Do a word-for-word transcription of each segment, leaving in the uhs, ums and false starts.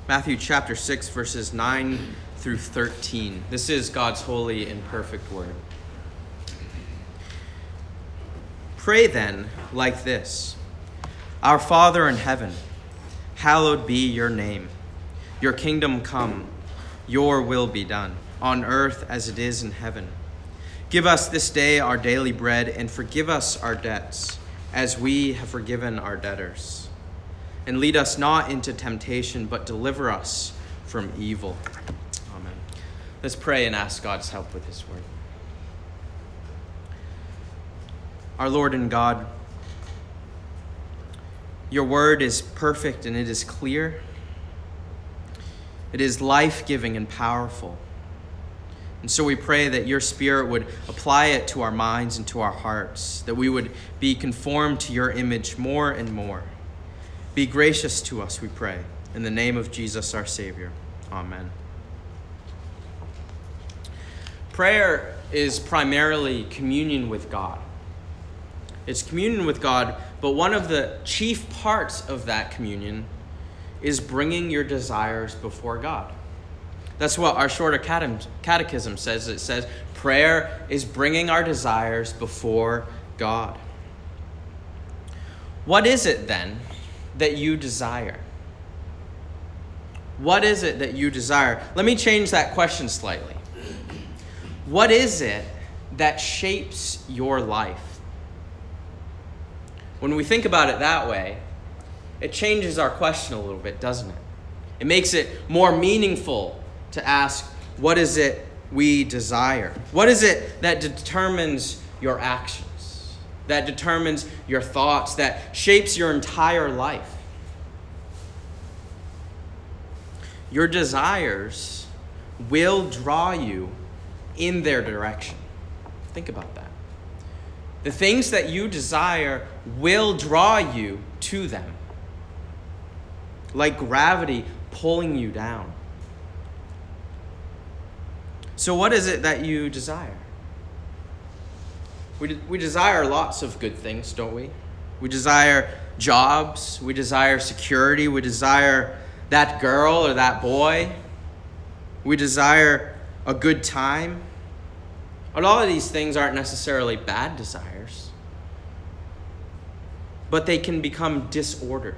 Matthew chapter six, verses nine through thirteen. This is God's holy and perfect word. Pray then like this: Our Father in heaven, hallowed be your name. Your kingdom come, your will be done, on earth as it is in heaven. Give us this day our daily bread, and forgive us our debts, as we have forgiven our debtors. And lead us not into temptation, but deliver us from evil. Amen. Let's pray and ask God's help with his word. Our Lord and God, your word is perfect and it is clear. It is life-giving and powerful. And so we pray that your Spirit would apply it to our minds and to our hearts, that we would be conformed to your image more and more. Be gracious to us, we pray. In the name of Jesus, our Savior. Amen. Prayer is primarily communion with God. It's communion with God, but one of the chief parts of that communion is bringing your desires before God. That's what our shorter catechism says. It says prayer is bringing our desires before God. What is it then that you desire? What is it that you desire? Let me change that question slightly. What is it that shapes your life? When we think about it that way, it changes our question a little bit, doesn't it? It makes it more meaningful to ask, what is it we desire? What is it that determines your actions, that determines your thoughts, that shapes your entire life? Your desires will draw you in their direction. Think about that. The things that you desire will draw you to them, like gravity pulling you down. So what is it that you desire? We, de- we desire lots of good things, don't we? We desire jobs. We desire security. We desire that girl or that boy. We desire a good time. And all of these things aren't necessarily bad desires, but they can become disordered.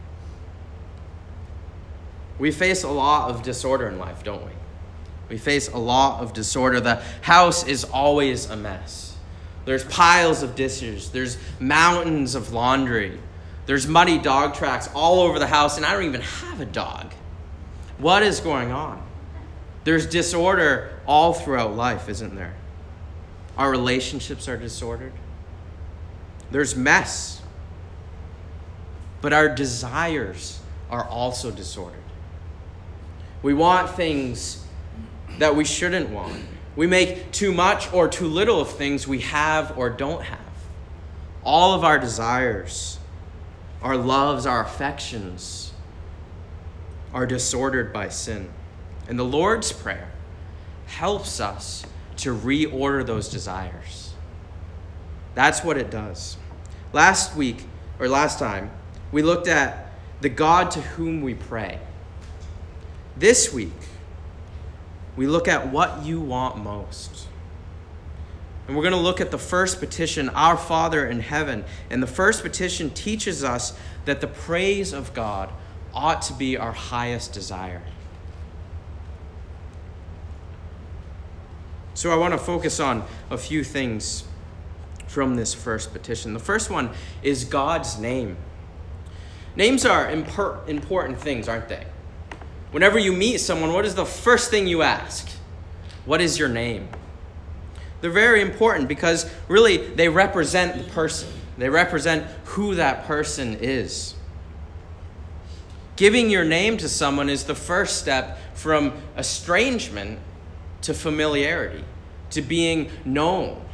We face a lot of disorder in life, don't we? We face a lot of disorder. The house is always a mess. There's piles of dishes. There's mountains of laundry. There's muddy dog tracks all over the house, and I don't even have a dog. What is going on? There's disorder all throughout life, isn't there? Our relationships are disordered. There's mess. But our desires are also disordered. We want things that we shouldn't want. We make too much or too little of things we have or don't have. All of our desires, our loves, our affections are disordered by sin. And the Lord's Prayer helps us to reorder those desires. That's what it does. Last week, or last time, we looked at the God to whom we pray. This week, we look at what you want most. And we're going to look at the first petition, Our Father in heaven. And the first petition teaches us that the praise of God ought to be our highest desire. So I want to focus on a few things from this first petition. The first one is God's name. Names are impor- important things, aren't they? Whenever you meet someone, what is the first thing you ask? What is your name? They're very important because really they represent the person. They represent who that person is. Giving your name to someone is the first step from estrangement to familiarity, to being known.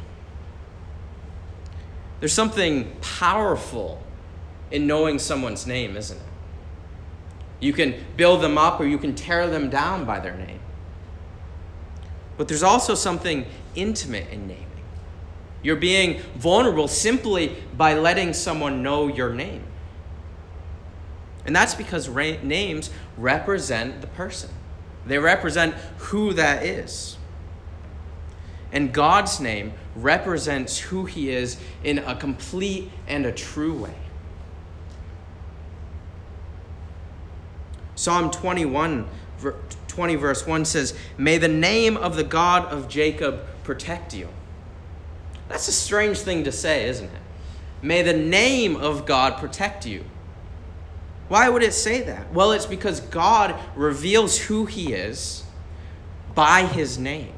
There's something powerful in knowing someone's name, isn't it? You can build them up or you can tear them down by their name. But there's also something intimate in naming. You're being vulnerable simply by letting someone know your name. And that's because ra- names represent the person. They represent who that is. And God's name represents who he is in a complete and a true way. Psalm twenty-one, twenty verse one says, "May the name of the God of Jacob protect you." That's a strange thing to say, isn't it? May the name of God protect you. Why would it say that? Well, it's because God reveals who he is by his name.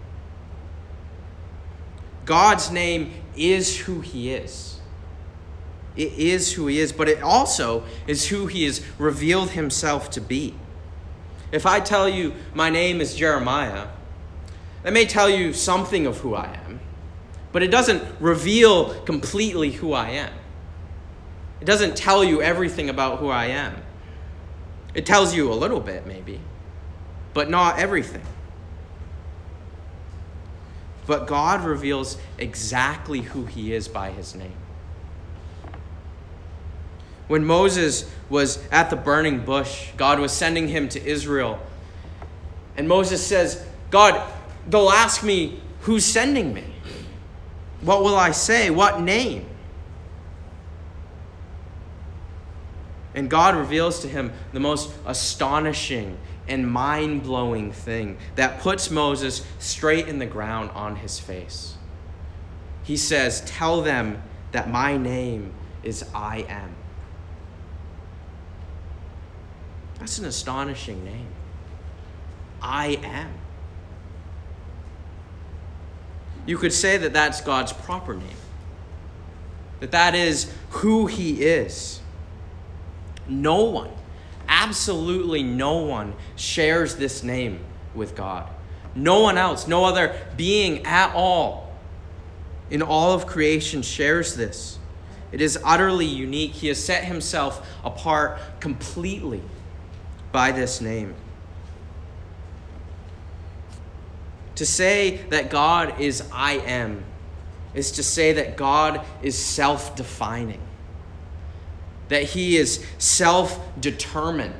God's name is who he is. It is who he is, but it also is who he has revealed himself to be. If I tell you my name is Jeremiah, that may tell you something of who I am, but it doesn't reveal completely who I am. It doesn't tell you everything about who I am. It tells you a little bit, maybe, but not everything. But God reveals exactly who he is by his name. When Moses was at the burning bush, God was sending him to Israel. And Moses says, God, they'll ask me, who's sending me? What will I say? What name? And God reveals to him the most astonishing and mind-blowing thing that puts Moses straight in the ground on his face. He says, tell them that my name is I Am. That's an astonishing name. I Am. You could say that that's God's proper name. That that is who he is. No one, absolutely no one shares this name with God. No one else, no other being at all in all of creation shares this. It is utterly unique. He has set himself apart completely by this name. To say that God is I Am is to say that God is self-defining. That he is self-determined.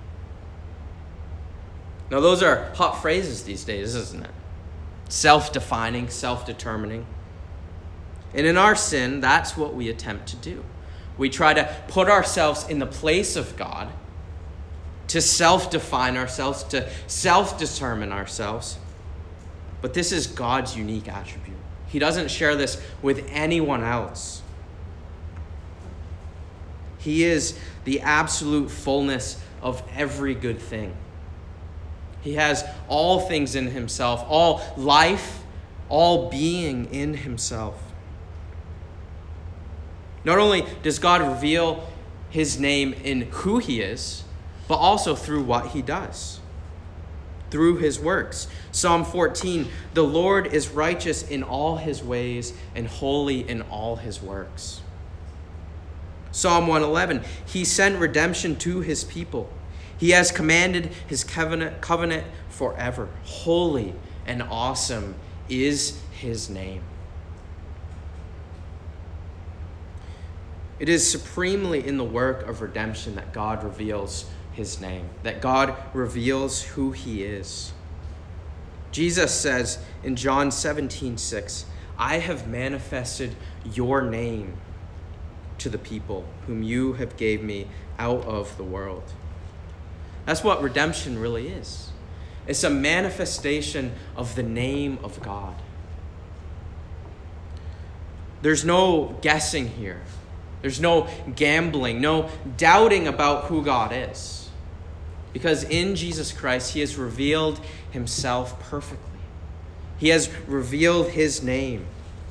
Now, those are hot phrases these days, isn't it? Self-defining, self-determining. And in our sin, that's what we attempt to do. We try to put ourselves in the place of God, to self-define ourselves, to self-determine ourselves. But this is God's unique attribute. He doesn't share this with anyone else. He is the absolute fullness of every good thing. He has all things in himself, all life, all being in himself. Not only does God reveal his name in who he is, but also through what he does, through his works. Psalm fourteen, the Lord is righteous in all his ways and holy in all his works. Psalm one eleven, he sent redemption to his people. He has commanded his covenant, covenant forever. Holy and awesome is his name. It is supremely in the work of redemption that God reveals his name, that God reveals who he is. Jesus says in John seventeen six, I have manifested your name to the people whom you have gave me out of the world. That's what redemption really is. It's a manifestation of the name of God. There's no guessing here. There's no gambling, no doubting about who God is. Because in Jesus Christ, he has revealed himself perfectly. He has revealed his name.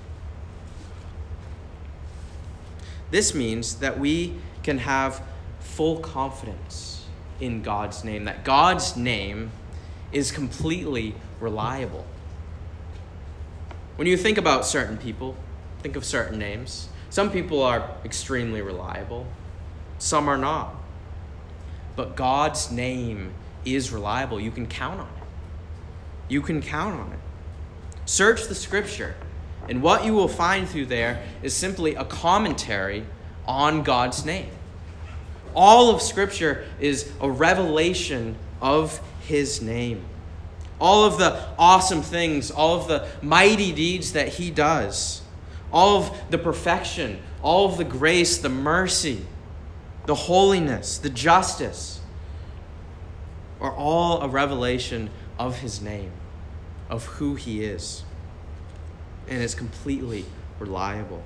This means that we can have full confidence in God's name, that God's name is completely reliable. When you think about certain people, think of certain names. Some people are extremely reliable. Some are not. But God's name is reliable. You can count on it. You can count on it. Search the scripture, and what you will find through there is simply a commentary on God's name. All of Scripture is a revelation of his name. All of the awesome things, all of the mighty deeds that he does, all of the perfection, all of the grace, the mercy, the holiness, the justice, are all a revelation of his name, of who he is. And is completely reliable.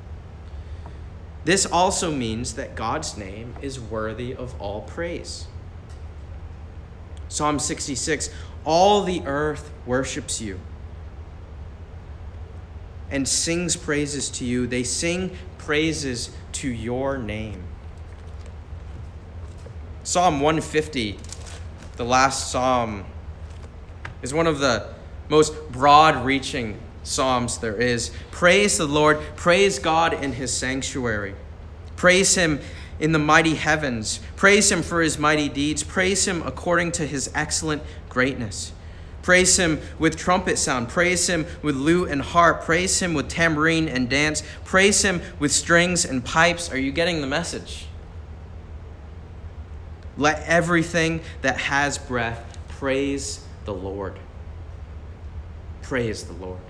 This also means that God's name is worthy of all praise. Psalm sixty-six, all the earth worships you and sings praises to you. They sing praises to your name. Psalm one fifty, the last psalm, is one of the most broad-reaching psalms there is. Praise the Lord. Praise God in his sanctuary. Praise him in the mighty heavens. Praise him for his mighty deeds. Praise him according to his excellent greatness. Praise him with trumpet sound. Praise him with lute and harp. Praise him with tambourine and dance. Praise him with strings and pipes. Are you getting the message? Let everything that has breath praise the Lord. Praise the Lord.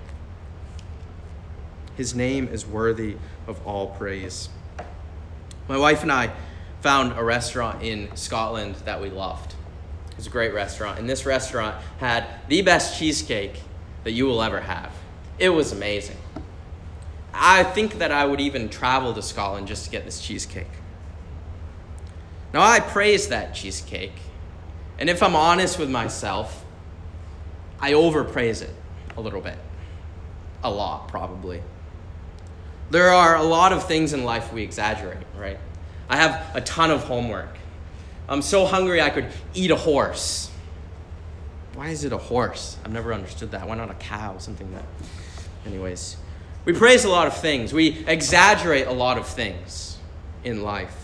His name is worthy of all praise. My wife and I found a restaurant in Scotland that we loved. It was a great restaurant, and this restaurant had the best cheesecake that you will ever have. It was amazing. I think that I would even travel to Scotland just to get this cheesecake. Now, I praise that cheesecake, and if I'm honest with myself, I overpraise it a little bit. A lot, probably. There are a lot of things in life we exaggerate, right? I have a ton of homework. I'm so hungry I could eat a horse. Why is it a horse? I've never understood that. Why not a cow? Something that... Anyways, we praise a lot of things. We exaggerate a lot of things in life.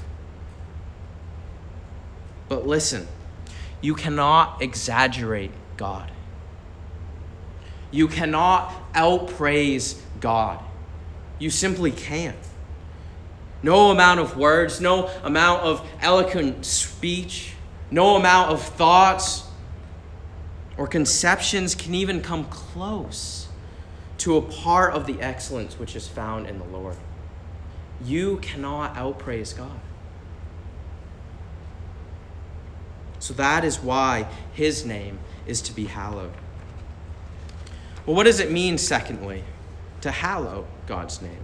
But listen, you cannot exaggerate God. You cannot outpraise God. You simply can't. No amount of words, no amount of eloquent speech, no amount of thoughts or conceptions can even come close to a part of the excellence which is found in the Lord. You cannot outpraise God. So that is why his name is to be hallowed. Well, what does it mean, secondly, to hallow God's name?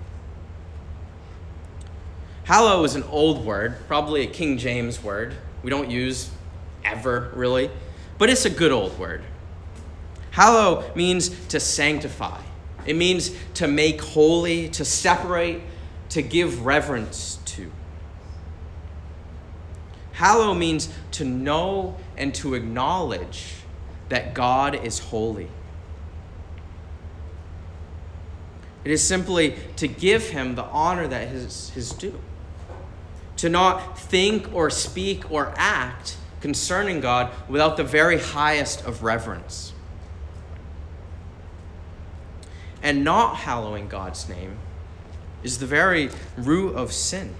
Hallow is an old word, probably a King James word. We don't use ever, really, but it's a good old word. Hallow means to sanctify. It means to make holy, to separate, to give reverence to. Hallow means to know and to acknowledge that God is holy. It is simply to give him the honor that is his due. To not think or speak or act concerning God without the very highest of reverence. And not hallowing God's name is the very root of sin.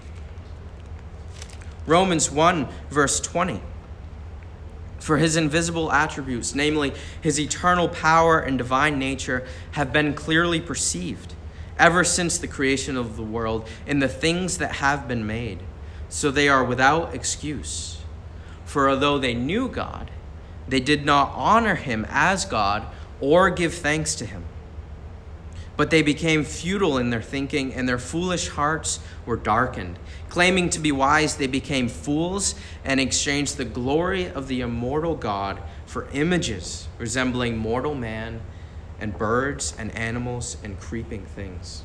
Romans one, verse twenty. For his invisible attributes, namely his eternal power and divine nature, have been clearly perceived ever since the creation of the world in the things that have been made. So they are without excuse. For although they knew God, they did not honor him as God or give thanks to him. But they became futile in their thinking, and their foolish hearts were darkened. Claiming to be wise, they became fools and exchanged the glory of the immortal God for images resembling mortal man and birds and animals and creeping things.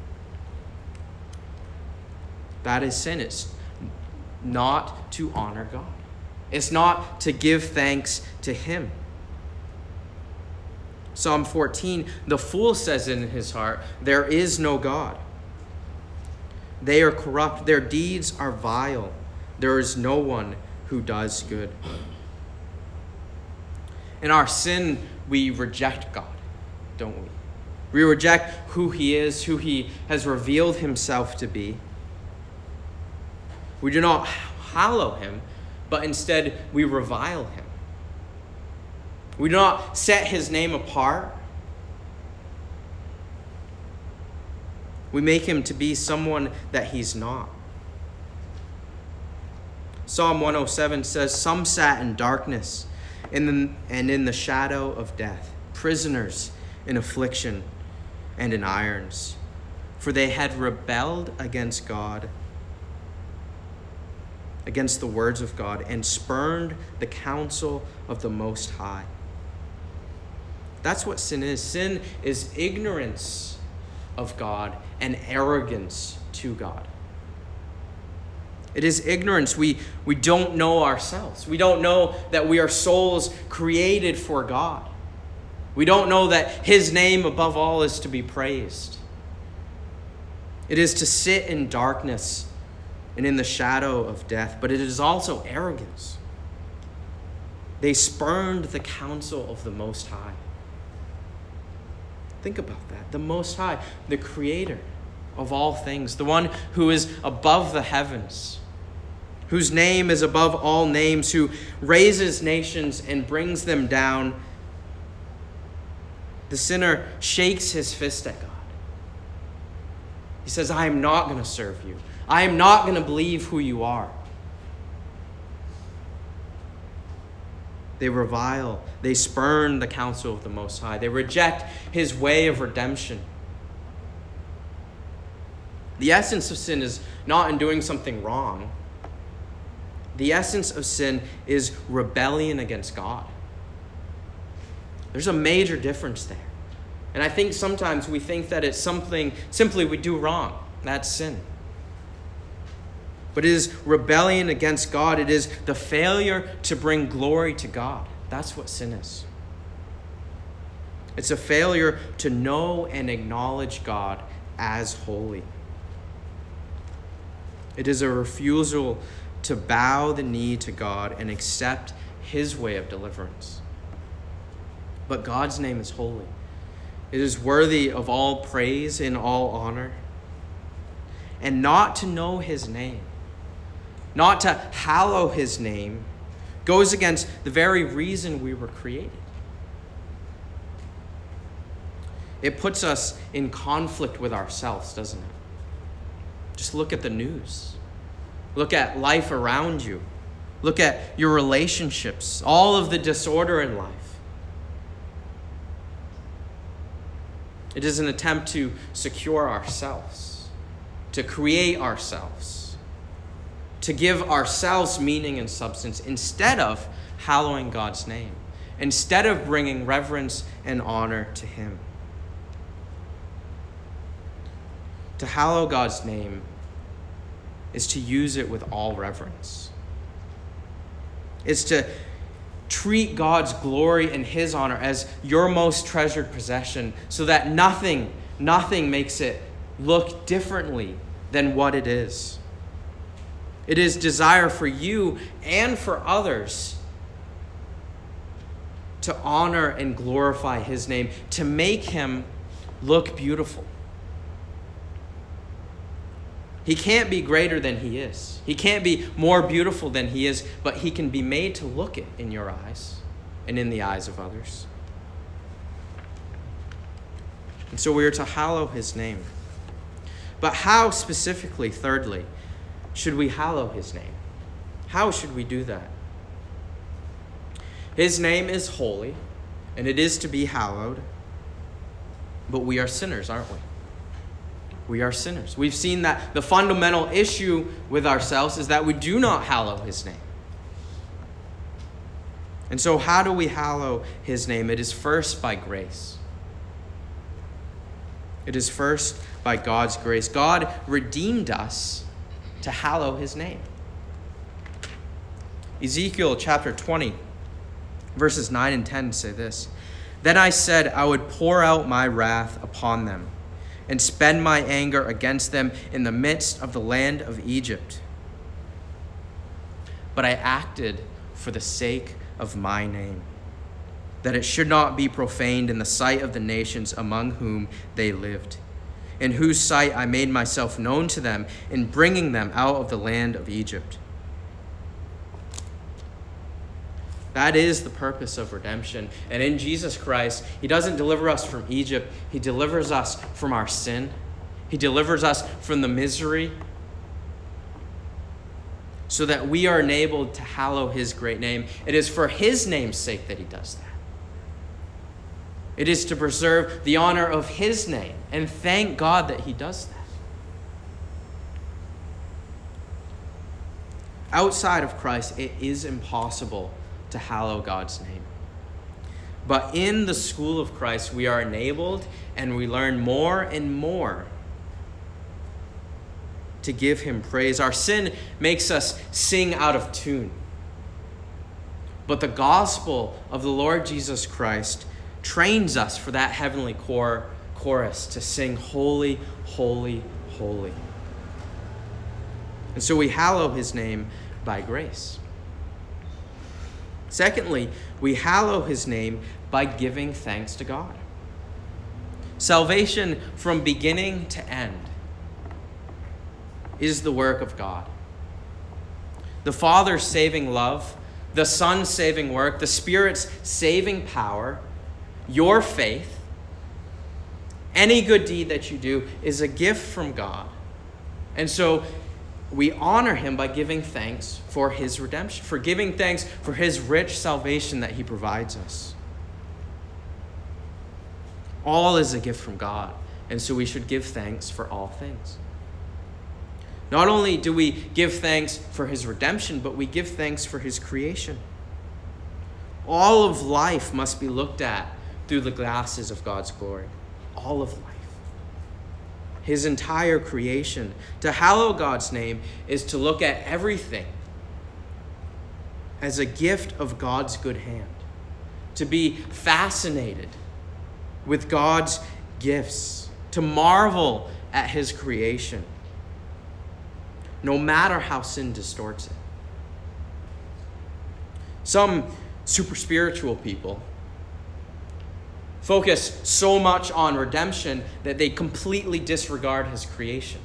That is sin. It's not to honor God. It's not to give thanks to him. Psalm fourteen, the fool says in his heart, there is no God. They are corrupt. Their deeds are vile. There is no one who does good. In our sin, we reject God, don't we? We reject who he is, who he has revealed himself to be. We do not hallow him, but instead we revile him. We do not set his name apart. We make him to be someone that he's not. Psalm one oh seven says, "Some sat in darkness in the, and in the shadow of death, prisoners in affliction and in irons, for they had rebelled against God, against the words of God, and spurned the counsel of the Most High." That's what sin is. Sin is ignorance of God and arrogance to God. It is ignorance. We, we don't know ourselves. We don't know that we are souls created for God. We don't know that his name above all is to be praised. It is to sit in darkness and in the shadow of death, but it is also arrogance. They spurned the counsel of the Most High. Think about that. The Most High, the creator of all things, the one who is above the heavens, whose name is above all names, who raises nations and brings them down. The sinner shakes his fist at God. He says, "I am not going to serve you. I am not going to believe who you are." They revile. They spurn the counsel of the Most High. They reject his way of redemption. The essence of sin is not in doing something wrong. The essence of sin is rebellion against God. There's a major difference there. And I think sometimes we think that it's something simply we do wrong. That's sin. But it is rebellion against God. It is the failure to bring glory to God. That's what sin is. It's a failure to know and acknowledge God as holy. It is a refusal to bow the knee to God and accept his way of deliverance. But God's name is holy. It is worthy of all praise and all honor. And not to know his name, not to hallow his name, goes against the very reason we were created. It puts us in conflict with ourselves, doesn't it? Just look at the news. Look at life around you. Look at your relationships, all of the disorder in life. It is an attempt to secure ourselves, to create ourselves, to give ourselves meaning and substance instead of hallowing God's name, instead of bringing reverence and honor to him. To hallow God's name is to use it with all reverence. It's to treat God's glory and his honor as your most treasured possession so that nothing, nothing makes it look differently than what it is. It is desire for you and for others to honor and glorify his name, to make him look beautiful. He can't be greater than he is. He can't be more beautiful than he is, but he can be made to look it in your eyes and in the eyes of others. And so we are to hallow his name. But how specifically, thirdly, should we hallow his name? How should we do that? His name is holy, and it is to be hallowed, but we are sinners, aren't we? We are sinners. We've seen that the fundamental issue with ourselves is that we do not hallow his name. And so how do we hallow his name? It is first by grace. It is first by God's grace. God redeemed us to hallow his name. Ezekiel chapter twenty, verses nine and ten say this: "Then I said I would pour out my wrath upon them and spend my anger against them in the midst of the land of Egypt. But I acted for the sake of my name, that it should not be profaned in the sight of the nations among whom they lived, in whose sight I made myself known to them in bringing them out of the land of Egypt. That is the purpose of redemption. And in Jesus Christ, he doesn't deliver us from Egypt. He delivers us from our sin. He delivers us from the misery so that we are enabled to hallow his great name. It is for his name's sake that he does that. It is to preserve the honor of his name. And thank God that he does that. Outside of Christ, it is impossible to hallow God's name. But in the school of Christ, we are enabled and we learn more and more to give him praise. Our sin makes us sing out of tune. But the gospel of the Lord Jesus Christ trains us for that heavenly chor- chorus to sing holy, holy, holy. And so we hallow his name by grace. Secondly, we hallow his name by giving thanks to God. Salvation from beginning to end is the work of God. The Father's saving love, the Son's saving work, the Spirit's saving power, your faith, any good deed that you do is a gift from God. And so we honor him by giving thanks for his redemption, for giving thanks for his rich salvation that he provides us. All is a gift from God, and so we should give thanks for all things. Not only do we give thanks for his redemption, but we give thanks for his creation. All of life must be looked at through the glasses of God's glory. All of life. His entire creation. To hallow God's name is to look at everything as a gift of God's good hand. To be fascinated with God's gifts. To marvel at his creation, no matter how sin distorts it. Some super spiritual people focus so much on redemption that they completely disregard his creation.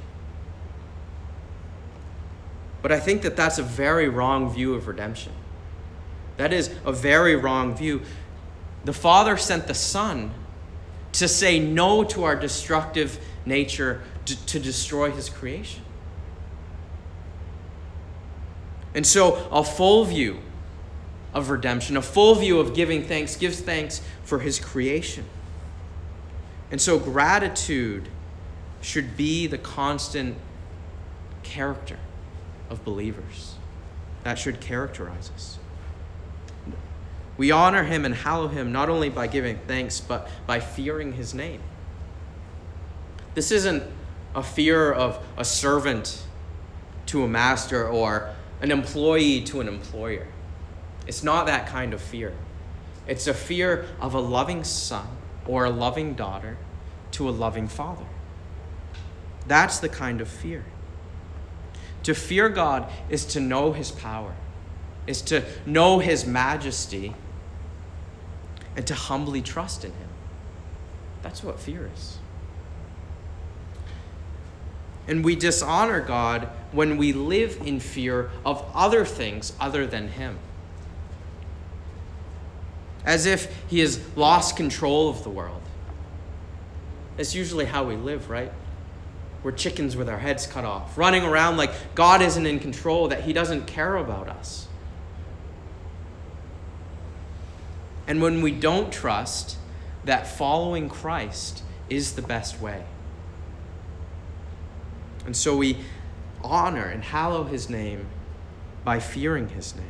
But I think that that's a very wrong view of redemption. That is a very wrong view. The Father sent the Son to say no to our destructive nature, to, to destroy his creation. And so a full view of redemption, a full view of giving thanks, gives thanks for his creation. And so gratitude should be the constant character of believers. That should characterize us. We honor him and hallow him not only by giving thanks, but by fearing his name. This isn't a fear of a servant to a master or an employee to an employer. It's not that kind of fear. It's a fear of a loving son or a loving daughter to a loving father. That's the kind of fear. To fear God is to know his power, is to know his majesty, and to humbly trust in him. That's what fear is. And we dishonor God when we live in fear of other things other than him. As if he has lost control of the world. That's usually how we live, right? We're chickens with our heads cut off, running around like God isn't in control, that he doesn't care about us. And when we don't trust that following Christ is the best way. And so we honor and hallow his name by fearing his name.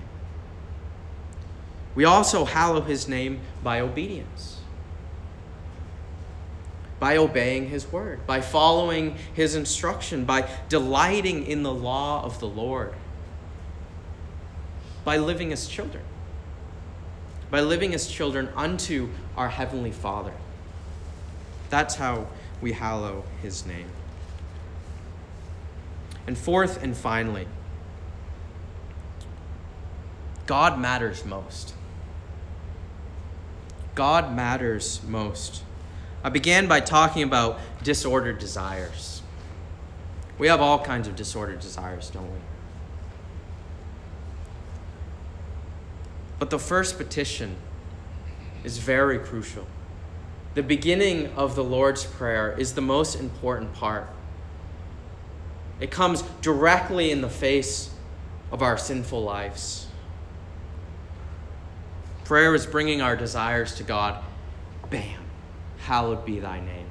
We also hallow his name by obedience, by obeying his word, by following his instruction, by delighting in the law of the Lord, by living as children, by living as children unto our Heavenly Father. That's how we hallow his name. And fourth and finally, God matters most. God matters most. I began by talking about disordered desires. We have all kinds of disordered desires, don't we? But the first petition is very crucial. The beginning of the Lord's Prayer is the most important part. It comes directly in the face of our sinful lives. Prayer is bringing our desires to God. Bam! Hallowed be thy name.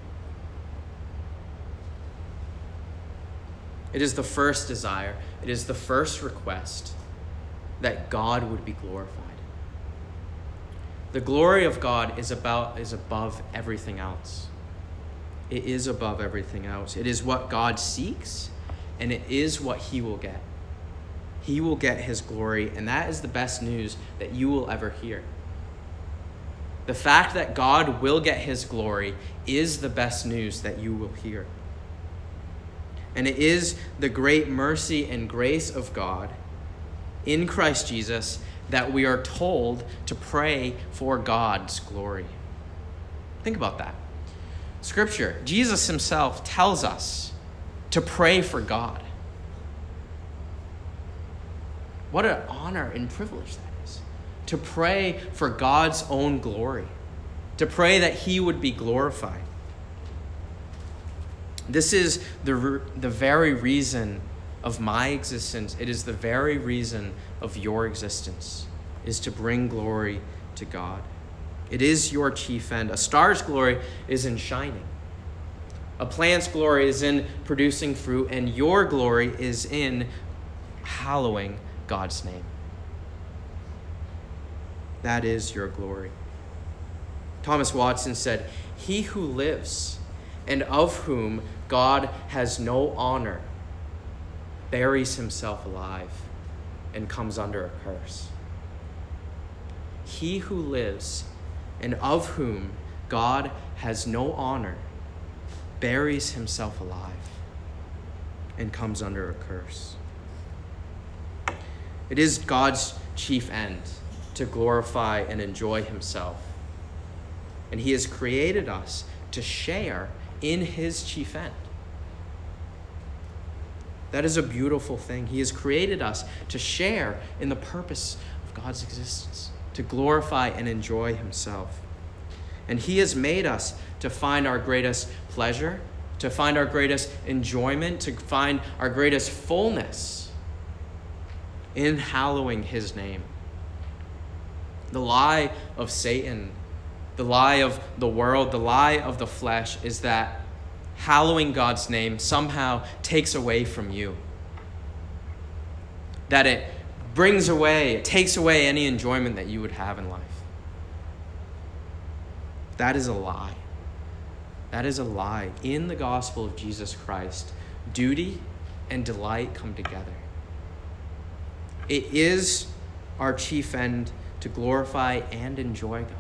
It is the first desire. It is the first request that God would be glorified. The glory of God is about is above everything else. It is above everything else. It is what God seeks, and it is what he will get. He will get his glory, and that is the best news that you will ever hear. The fact that God will get his glory is the best news that you will hear. And it is the great mercy and grace of God in Christ Jesus that we are told to pray for God's glory. Think about that. Scripture, Jesus himself tells us to pray for God. What an honor and privilege that is. To pray for God's own glory. To pray that he would be glorified. This is the, the very reason of my existence. It is the very reason of your existence, is to bring glory to God. It is your chief end. A star's glory is in shining. A plant's glory is in producing fruit, and your glory is in hallowing God's name. That is your glory. Thomas Watson said, "He who lives and of whom God has no honor buries himself alive and comes under a curse." He who lives and of whom God has no honor buries himself alive and comes under a curse. It is God's chief end to glorify and enjoy himself. And he has created us to share in his chief end. That is a beautiful thing. He has created us to share in the purpose of God's existence, to glorify and enjoy himself. And he has made us to find our greatest pleasure, to find our greatest enjoyment, to find our greatest fullness in hallowing his name. The lie of Satan, the lie of the world, the lie of the flesh is that hallowing God's name somehow takes away from you. That it brings away, it takes away any enjoyment that you would have in life. That is a lie. That is a lie. In the gospel of Jesus Christ, duty and delight come together. It is our chief end to glorify and enjoy God.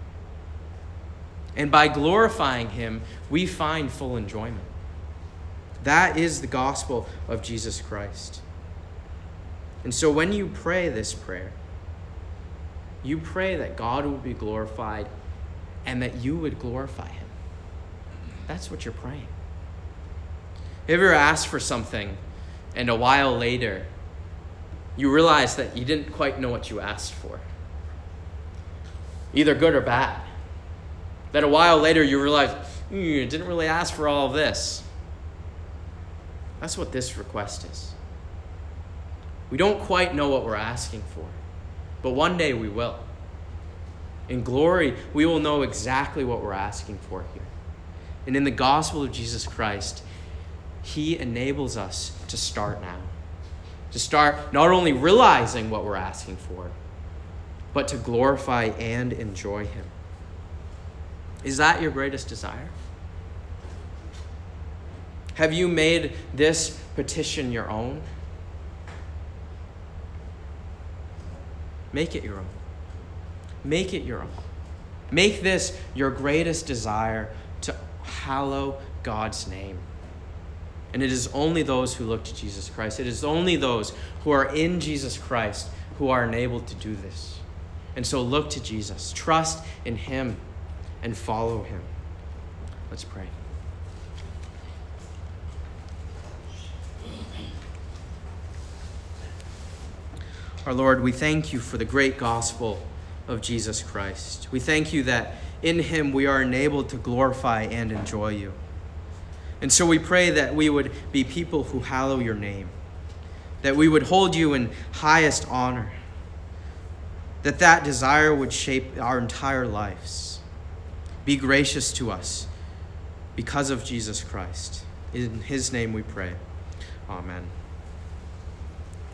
And by glorifying him, we find full enjoyment. That is the gospel of Jesus Christ. And so when you pray this prayer, you pray that God would be glorified and that you would glorify him. That's what you're praying. Have you ever asked for something and a while later you realize that you didn't quite know what you asked for? Either good or bad. That a while later you realize, mm, you didn't really ask for all of this. That's what this request is. We don't quite know what we're asking for, but one day we will. In glory, we will know exactly what we're asking for here. And in the gospel of Jesus Christ, he enables us to start now. To start not only realizing what we're asking for, but to glorify and enjoy him. Is that your greatest desire? Have you made this petition your own? Make it your own. Make it your own. Make this your greatest desire to hallow God's name. And it is only those who look to Jesus Christ. It is only those who are in Jesus Christ who are enabled to do this. And so look to Jesus. Trust in him and follow him. Let's pray. Our Lord, we thank you for the great gospel of Jesus Christ. We thank you that in him we are enabled to glorify and enjoy you. And so we pray that we would be people who hallow your name, that we would hold you in highest honor, that that desire would shape our entire lives. Be gracious to us because of Jesus Christ. In his name we pray. Amen.